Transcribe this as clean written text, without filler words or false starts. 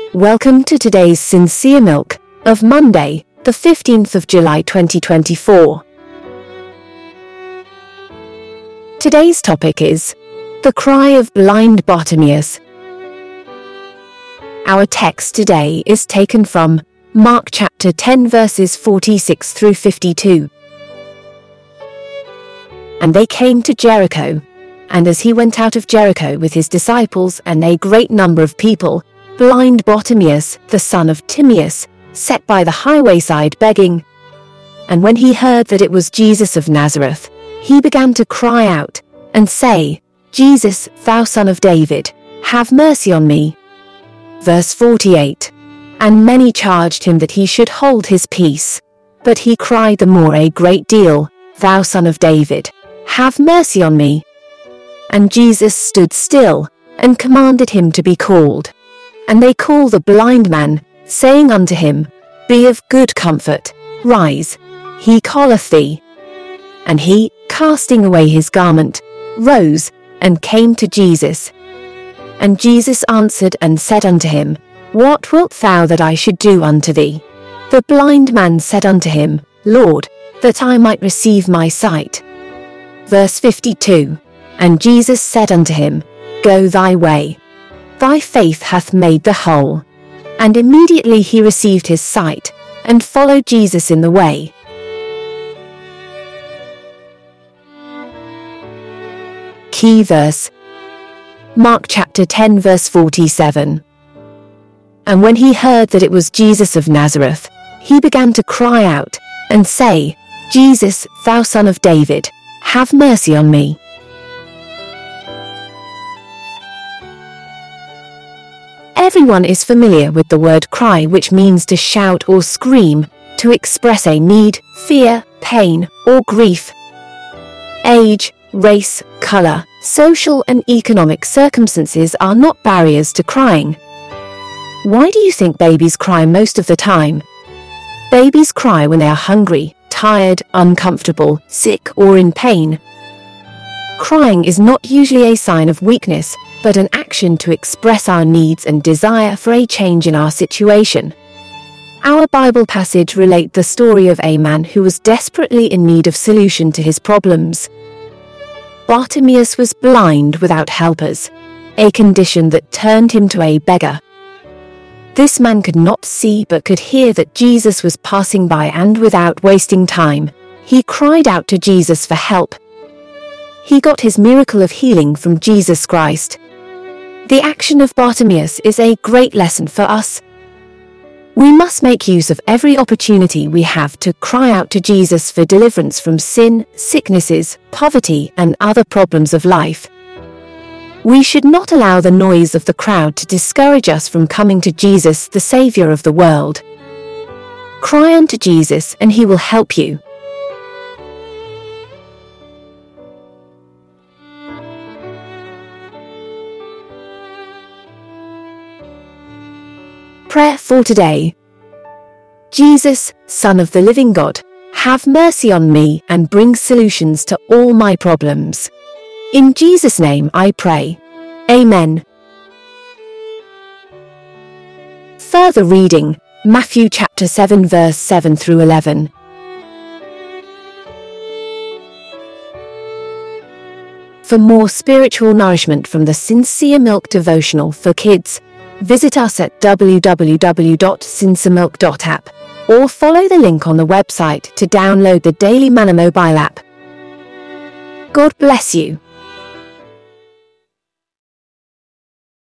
Welcome to today's Sincere Milk of Monday, the 15th of July 2024. Today's topic is the cry of blind Bartimaeus. Our text today is taken from Mark chapter 10 verses 46 through 52. And they came to Jericho, and as he went out of Jericho with his disciples and a great number of people, blind Bartimaeus, the son of Timaeus, sat by the highway side begging. And when he heard that it was Jesus of Nazareth, he began to cry out, and say, Jesus, thou son of David, have mercy on me. Verse 48. And many charged him that he should hold his peace. But he cried the more a great deal, Thou son of David, have mercy on me. And Jesus stood still, and commanded him to be called. And they called the blind man, saying unto him, Be of good comfort, rise, he calleth thee. And he, casting away his garment, rose, and came to Jesus. And Jesus answered and said unto him, What wilt thou that I should do unto thee? The blind man said unto him, Lord, that I might receive my sight. Verse 52. And Jesus said unto him, Go thy way. Thy faith hath made thee whole. And immediately he received his sight, and followed Jesus in the way. Key verse. Mark chapter 10 verse 47. And when he heard that it was Jesus of Nazareth, he began to cry out, and say, Jesus, thou son of David, have mercy on me. Everyone is familiar with the word cry, which means to shout or scream, to express a need, fear, pain, or grief. Age, race, color, social and economic circumstances are not barriers to crying. Why do you think babies cry most of the time? Babies cry when they are hungry, tired, uncomfortable, sick, or in pain. Crying is not usually a sign of weakness, but an action to express our needs and desire for a change in our situation. Our Bible passage relates the story of a man who was desperately in need of solution to his problems. Bartimaeus was blind without helpers, a condition that turned him to a beggar. This man could not see but could hear that Jesus was passing by, and without wasting time, he cried out to Jesus for help. He got his miracle of healing from Jesus Christ. The action of Bartimaeus is a great lesson for us. We must make use of every opportunity we have to cry out to Jesus for deliverance from sin, sicknesses, poverty, and other problems of life. We should not allow the noise of the crowd to discourage us from coming to Jesus, the Savior of the world. Cry unto Jesus and he will help you. Prayer for today. Jesus, Son of the living God, have mercy on me and bring solutions to all my problems. In Jesus' name I pray. Amen. Further reading, Matthew chapter 7 verse 7 through 11. For more spiritual nourishment from the Sincere Milk devotional for kids, visit us at www.sinceremilk.app or follow the link on the website to download the Daily Manna mobile app. God bless you.